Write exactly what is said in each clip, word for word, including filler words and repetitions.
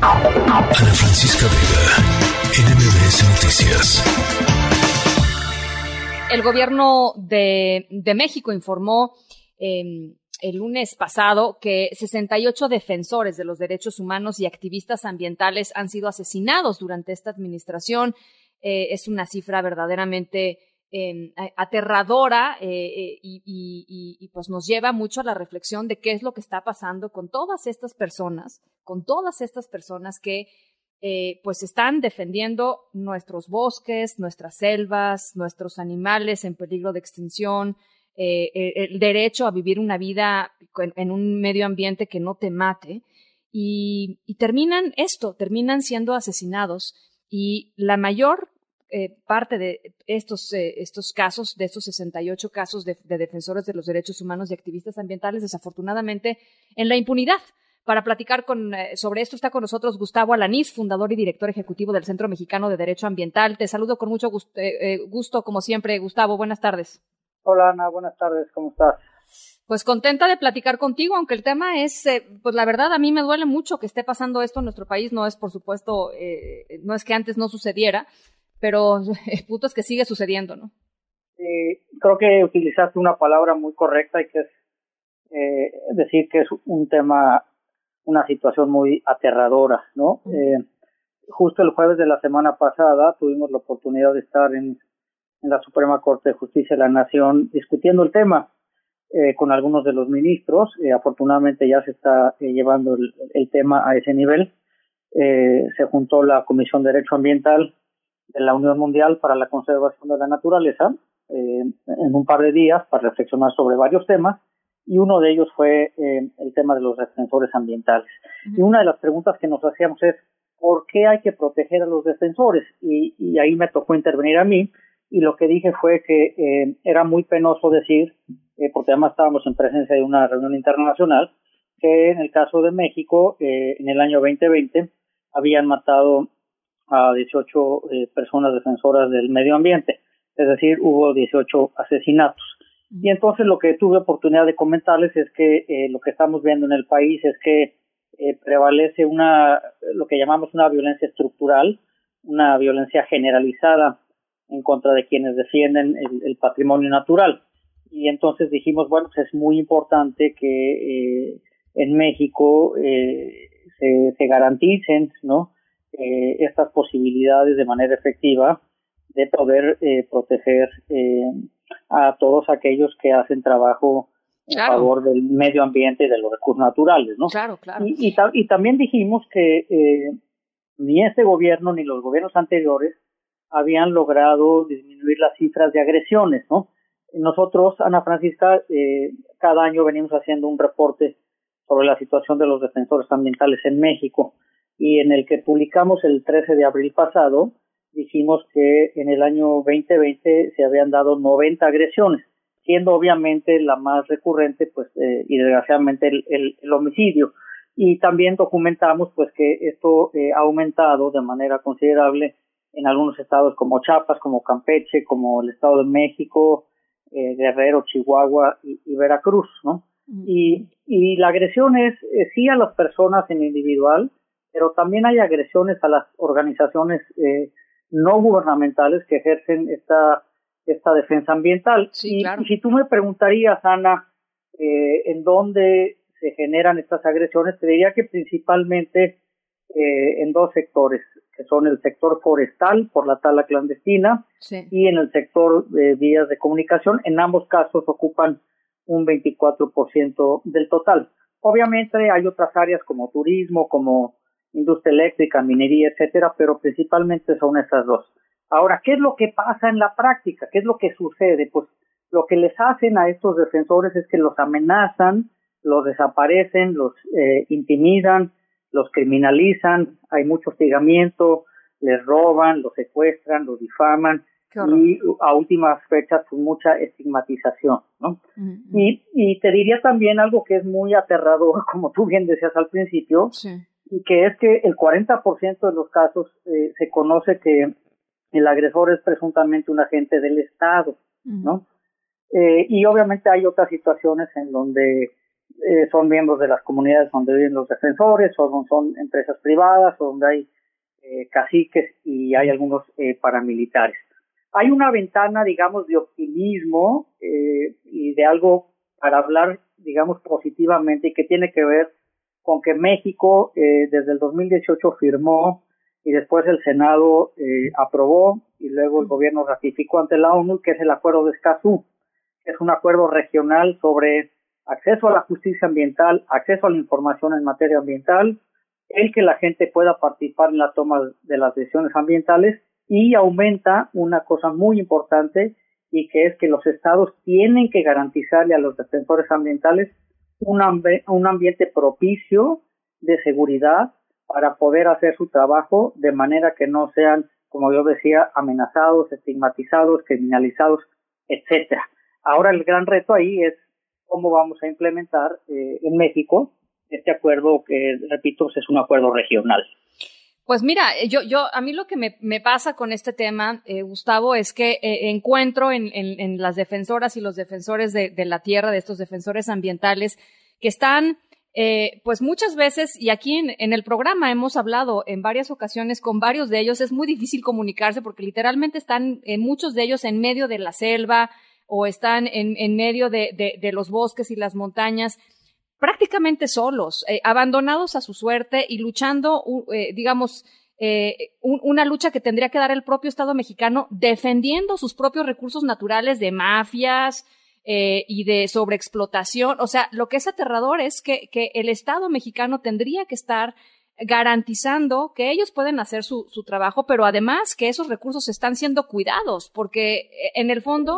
Ana Francisca Vega, N M B S Noticias. El gobierno de, de México informó eh, el lunes pasado que sesenta y ocho defensores de los derechos humanos y activistas ambientales han sido asesinados durante esta administración. Eh, es una cifra verdaderamente eh, aterradora eh, eh, y, y, y pues nos lleva mucho a la reflexión de qué es lo que está pasando con todas estas personas, con todas estas personas que eh, pues están defendiendo nuestros bosques, nuestras selvas, nuestros animales en peligro de extinción, eh, el derecho a vivir una vida en, en un medio ambiente que no te mate y, y terminan esto, terminan siendo asesinados y la mayor Eh, parte de estos, eh, estos casos, de estos sesenta y ocho casos de, de defensores de los derechos humanos y activistas ambientales, desafortunadamente, en la impunidad. Para platicar con, eh, sobre esto está con nosotros Gustavo Alanís, fundador y director ejecutivo del Centro Mexicano de Derecho Ambiental. Te saludo con mucho gusto, eh, eh, gusto como siempre, Gustavo. Buenas tardes. Hola, Ana. Buenas tardes. ¿Cómo estás? Pues contenta de platicar contigo, aunque el tema es, eh, pues la verdad a mí me duele mucho que esté pasando esto en nuestro país. No es, por supuesto, eh, no es que antes no sucediera, pero el punto es que sigue sucediendo, ¿no? Eh, creo que utilizaste una palabra muy correcta y que es eh, decir que es un tema, una situación muy aterradora, ¿no? Uh-huh. Eh, justo el jueves de la semana pasada tuvimos la oportunidad de estar en, en la Suprema Corte de Justicia de la Nación discutiendo el tema eh, con algunos de los ministros. Eh, afortunadamente ya se está eh, llevando el, el tema a ese nivel. Eh, se juntó la Comisión de Derecho Ambiental de la Unión Mundial para la Conservación de la Naturaleza eh, en un par de días para reflexionar sobre varios temas y uno de ellos fue eh, el tema de los defensores ambientales. Uh-huh. Y una de las preguntas que nos hacíamos es ¿por qué hay que proteger a los defensores? Y, y ahí me tocó intervenir a mí y lo que dije fue que eh, era muy penoso decir, eh, porque además estábamos en presencia de una reunión internacional, que en el caso de México eh, en el año veinte veinte habían matado a dieciocho eh, personas defensoras del medio ambiente, es decir, hubo dieciocho asesinatos. Uh-huh. Y entonces lo que tuve oportunidad de comentarles es que eh, lo que estamos viendo en el país es que eh, prevalece una, lo que llamamos una violencia estructural, una violencia generalizada en contra de quienes defienden el, el patrimonio natural. Y entonces dijimos, bueno, pues es muy importante que eh, en México eh, se, se garanticen, ¿no?, Eh, estas posibilidades de manera efectiva de poder eh, proteger eh, a todos aquellos que hacen trabajo en claro. favor del medio ambiente y de los recursos naturales, ¿no? Claro, claro. Y, y, ta- y también dijimos que eh, ni este gobierno ni los gobiernos anteriores habían logrado disminuir las cifras de agresiones, ¿no? Nosotros, Ana Francisca, eh, cada año venimos haciendo un reporte sobre la situación de los defensores ambientales en México. Y en el que publicamos el trece de abril pasado, dijimos que en el año veinte veinte se habían dado noventa agresiones, siendo obviamente la más recurrente, pues, eh, y desgraciadamente el, el, el homicidio. Y también documentamos, pues, que esto eh, ha aumentado de manera considerable en algunos estados como Chiapas, como Campeche, como el Estado de México, eh, Guerrero, Chihuahua y, y Veracruz, ¿no? Uh-huh. Y, y la agresión es, eh, sí a las personas en individual, pero también hay agresiones a las organizaciones eh, no gubernamentales que ejercen esta esta defensa ambiental. Sí, y, claro. y si tú me preguntarías, Ana, eh, en dónde se generan estas agresiones, te diría que principalmente eh, en dos sectores, que son el sector forestal por la tala clandestina sí. y en el sector de vías de comunicación. En ambos casos ocupan un veinticuatro por ciento del total. Obviamente hay otras áreas como turismo, como industria eléctrica, minería, etcétera, pero principalmente son estas dos. Ahora, ¿qué es lo que pasa en la práctica? ¿Qué es lo que sucede? Pues lo que les hacen a estos defensores es que los amenazan, los desaparecen, los eh, intimidan, los criminalizan, hay mucho hostigamiento, les roban, los secuestran, los difaman y a últimas fechas pues, mucha estigmatización, ¿no? Uh-huh. Y, y te diría también algo que es muy aterrador, como tú bien decías al principio, sí. y que es que el cuarenta por ciento de los casos eh, se conoce que el agresor es presuntamente un agente del Estado, uh-huh. ¿no? Eh, y obviamente hay otras situaciones en donde eh, son miembros de las comunidades donde viven los defensores, o son, son empresas privadas, o donde hay eh, caciques y hay algunos eh, paramilitares. Hay una ventana, digamos, de optimismo eh, y de algo para hablar, digamos, positivamente, y que tiene que ver con que México eh, desde el dos mil dieciocho firmó y después el Senado eh, aprobó y luego el gobierno ratificó ante la ONU, que es el Acuerdo de Escazú, que es un acuerdo regional sobre acceso a la justicia ambiental, acceso a la información en materia ambiental, el que la gente pueda participar en la toma de las decisiones ambientales, y aumenta una cosa muy importante, y que es que los estados tienen que garantizarle a los defensores ambientales un, amb- un ambiente propicio de seguridad para poder hacer su trabajo de manera que no sean, como yo decía, amenazados, estigmatizados, criminalizados, etcétera. Ahora el gran reto ahí es cómo vamos a implementar eh, en México este acuerdo que, repito, es un acuerdo regional. Pues mira, yo, yo, a mí lo que me, me pasa con este tema, eh, Gustavo, es que eh, encuentro en, en, en las defensoras y los defensores de, de la tierra, de estos defensores ambientales, que están, eh, pues muchas veces, y aquí en, en el programa hemos hablado en varias ocasiones con varios de ellos, es muy difícil comunicarse porque literalmente están, eh, muchos de ellos en medio de la selva o están en, en medio de, de, de los bosques y las montañas, prácticamente solos, eh, abandonados a su suerte y luchando, eh, digamos, eh, un, una lucha que tendría que dar el propio Estado mexicano, defendiendo sus propios recursos naturales de mafias eh, y de sobreexplotación. O sea, lo que es aterrador es que, que el Estado mexicano tendría que estar garantizando que ellos pueden hacer su, su trabajo, pero además que esos recursos están siendo cuidados, porque en el fondo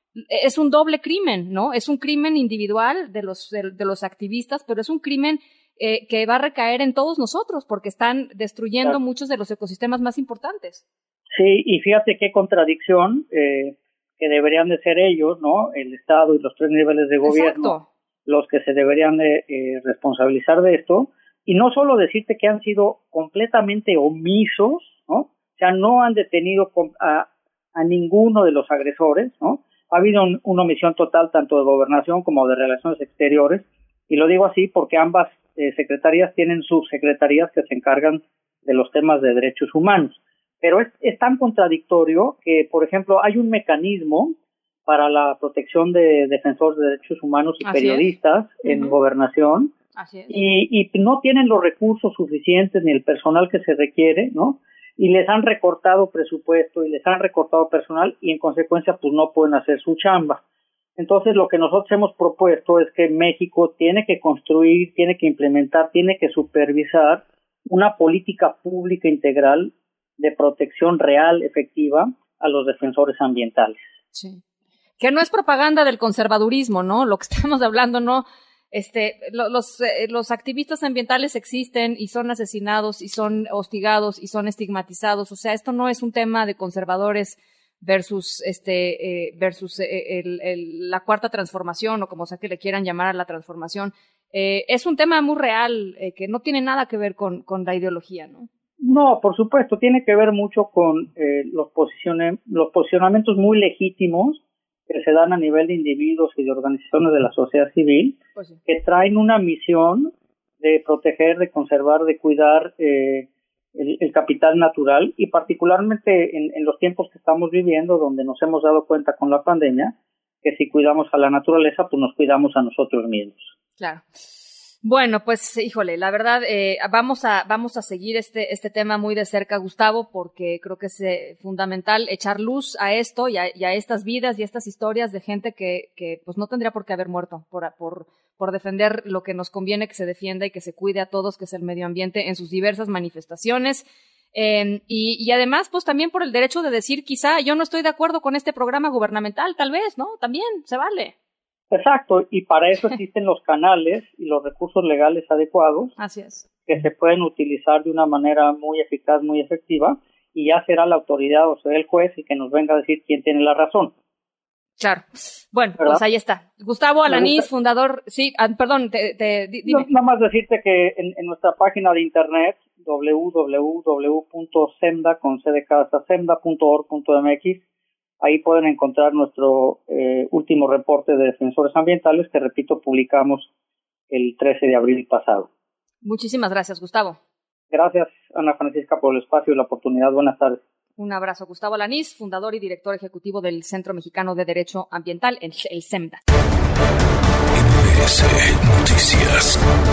es un doble crimen, ¿no? Es un crimen individual de los de, de los activistas, pero es un crimen eh, que va a recaer en todos nosotros porque están destruyendo claro. muchos de los ecosistemas más importantes. Sí, y fíjate qué contradicción eh, que deberían de ser ellos, ¿no? El Estado y los tres niveles de gobierno, Exacto. los que se deberían de eh, responsabilizar de esto, y no solo decirte que han sido completamente omisos, ¿no? O sea, no han detenido a, a ninguno de los agresores, ¿no? Ha habido un, una omisión total tanto de gobernación como de relaciones exteriores, y lo digo así porque ambas eh, secretarías tienen subsecretarías que se encargan de los temas de derechos humanos. Pero es, es tan contradictorio que, por ejemplo, hay un mecanismo para la protección de defensores de derechos humanos y Así periodistas es. en uh-huh. gobernación, Así es. Y, y no tienen los recursos suficientes ni el personal que se requiere, ¿no? Y les han recortado presupuesto y les han recortado personal y en consecuencia pues no pueden hacer su chamba. Entonces lo que nosotros hemos propuesto es que México tiene que construir, tiene que implementar, tiene que supervisar una política pública integral de protección real, efectiva a los defensores ambientales. Sí. Que no es propaganda del conservadurismo, ¿no? Lo que estamos hablando, ¿no? Este, los, eh, los activistas ambientales existen y son asesinados y son hostigados y son estigmatizados. O sea, esto no es un tema de conservadores versus, este, eh, versus eh, el, el, la cuarta transformación o como sea que le quieran llamar a la transformación. Eh, es un tema muy real eh, que no tiene nada que ver con, con la ideología, ¿no? No, por supuesto, tiene que ver mucho con eh, los, posicione, los posicionamientos muy legítimos que se dan a nivel de individuos y de organizaciones de la sociedad civil, pues sí. que traen una misión de proteger, de conservar, de cuidar eh, el, el capital natural, y particularmente en, en los tiempos que estamos viviendo, donde nos hemos dado cuenta con la pandemia, que si cuidamos a la naturaleza, pues nos cuidamos a nosotros mismos. Claro. Bueno, pues, híjole, la verdad, eh, vamos a vamos a seguir este este tema muy de cerca, Gustavo, porque creo que es eh, fundamental echar luz a esto y a, y a estas vidas y a estas historias de gente que que pues no tendría por qué haber muerto por por por defender lo que nos conviene que se defienda y que se cuide a todos, que es el medio ambiente en sus diversas manifestaciones. Eh, y, y además, pues también por el derecho de decir, quizá yo no estoy de acuerdo con este programa gubernamental, tal vez, ¿no? También se vale. Exacto, y para eso existen los canales y los recursos legales adecuados. Así es. Que se pueden utilizar de una manera muy eficaz, muy efectiva, y ya será la autoridad o será el juez y que nos venga a decir quién tiene la razón. Claro. Bueno, ¿verdad? Pues ahí está. Gustavo Alanís, fundador, sí, ah, perdón, te, te, dime. No, nada más decirte que en, en nuestra página de internet, doble u doble u doble u punto semda, con c de casa, semda punto org punto m x, ahí pueden encontrar nuestro eh, último reporte de defensores ambientales, que repito, publicamos el trece de abril pasado. Muchísimas gracias, Gustavo. Gracias, Ana Francisca, por el espacio y la oportunidad. Buenas tardes. Un abrazo. Gustavo Alanís, fundador y director ejecutivo del Centro Mexicano de Derecho Ambiental, el, el CEMDA. M B S Noticias.